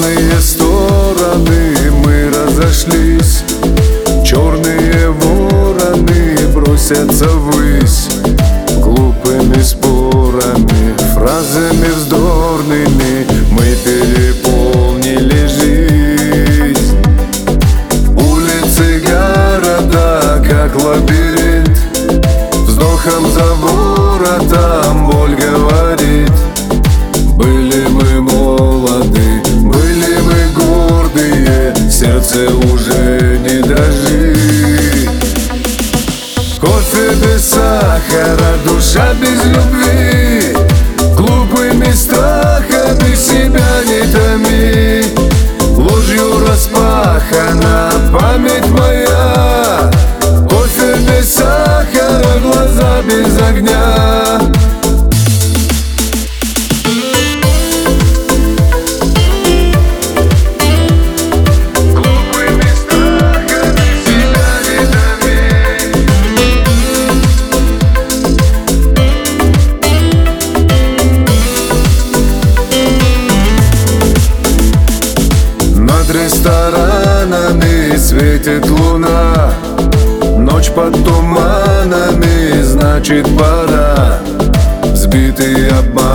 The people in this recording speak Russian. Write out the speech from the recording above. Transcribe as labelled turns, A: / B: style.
A: разные стороны мы разошлись. Черные вороны бросятся ввысь глупыми спорами, фразами вздорными. Мы переполнили жизнь. Улицы города, как лабиринт, вздохом за воротом боль говорит. Были мы молоды, были мы гордые, сердце уже не дрожит. Кофе без сахара, душа без любви, глупыми страхами себя не томи. Ложью распахана память моя, кофе без сахара, глаза без огня. Ресторанами светит луна, ночь под туманами, значит пора. Сбитый обман